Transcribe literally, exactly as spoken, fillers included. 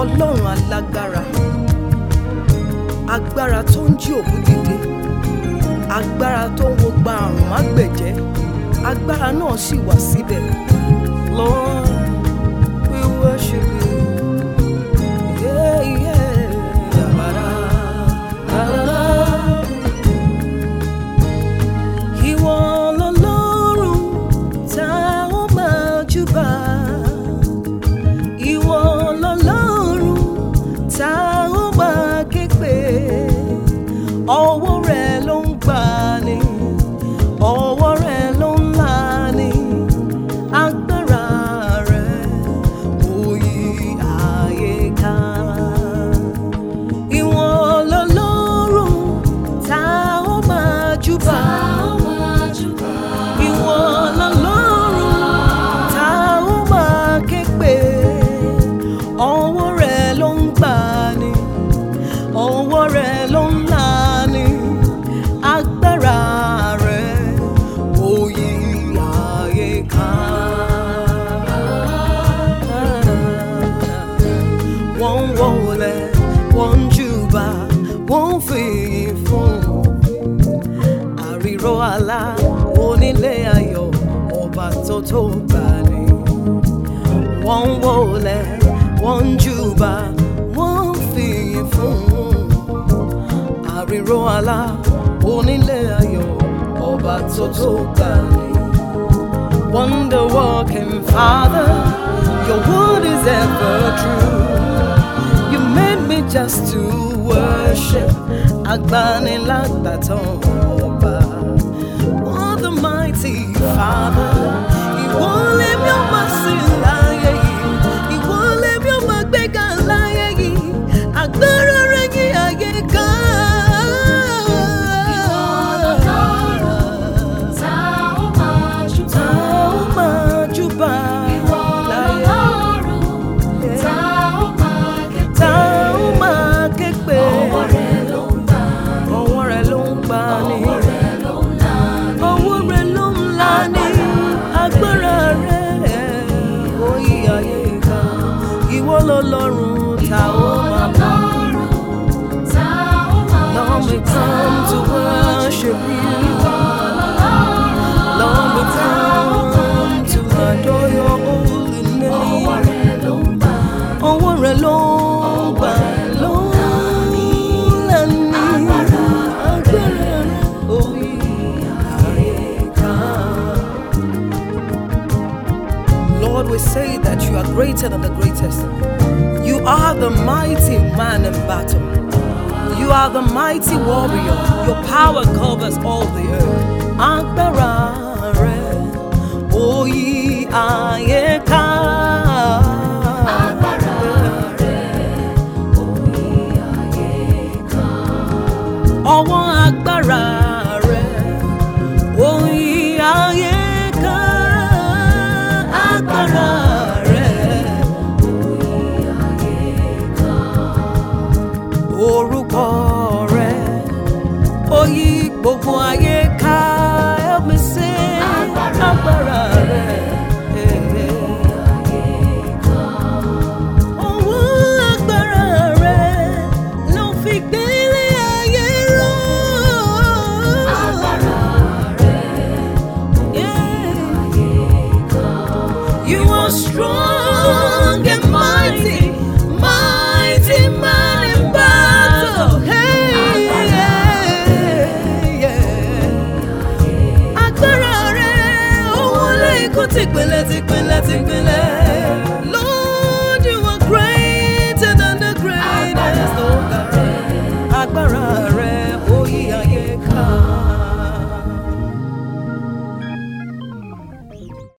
Ọlọ́run alágbára, agbára tó ń jí òkú dìde, agbára tó ń wo gba àrùn mágbẹ̀jẹ́, agbára náà sì wà síbẹ̀. Lord, we worship you. Yeah, yeah. Da-ba-da, da-da-da. Ìwọ lọlọ́run tá ó máa júbà. Ìwọ lọlọ́run tá ó máa ké pè. Ọwọ́ rẹ̀ ló ń gbani, ọwọ́ rẹ̀ ló ń lani, agbára rẹ̀ ó yí ayé ká. Ìwọ lọlọ́run tá ó máa júbà. Ìwọ lọlọ́run tá ó máa ké pè. Ọwọ́ rẹ̀ ló ń gbani, ọwọ́ rẹ̀ ló ń lani, agbára rẹ̀ ó yí ayé ká. Wọ́n ń wọlé, wọ́n ń júbà, wọ́n ń fìyìn fún àríró àlá onílé ayọ̀, ọba tó tó gbani. Wọ́n ń wọlé, wọ́n ń júbà, wọ́n ń fìyìn fún àríró àlá onílé ayọ̀, ọba tó tó gbani. Wonder walking Father, your word is ever true. You made me just to worship. Agbanilágbàtàn ọba. What the mighty Father. Ìwọ lèmi ó máa sìn láyé yìí. Ìwọ lèmi ó máa gbéga láyé yìí. Agbára rẹ̀ yí ayé ká. Ọlọ́run tá ó máa bá. Lord, we come to worship you. Lord, we come to adore your holy name. Ọwọ́ rẹ̀ ló ń gbà, ló ń lànà, agbára rẹ̀ ó yí ayé ká. Lord, we say that you are greater than the greatest. You are the mighty man in battle. You are the mighty warrior. Your power covers all the earth. Agbára rẹ̀ ó yí ayé ká. Agbára rẹ̀ ó yí ayé ká. Ọwọ́ agbára rẹ̀ ó yí ayé ká. Agbára orúkọ rẹ̀ ó yí gbogbo ayé ká. Help me sing. Agbára rẹ̀ ọwọ́ agbára rẹ̀ ló fi gbélé ayé ró. Agbára rẹ̀ you are strong and mighty, mighty man in battle. Tìpínlẹ̀ tìpínlẹ̀ tìpínlẹ̀.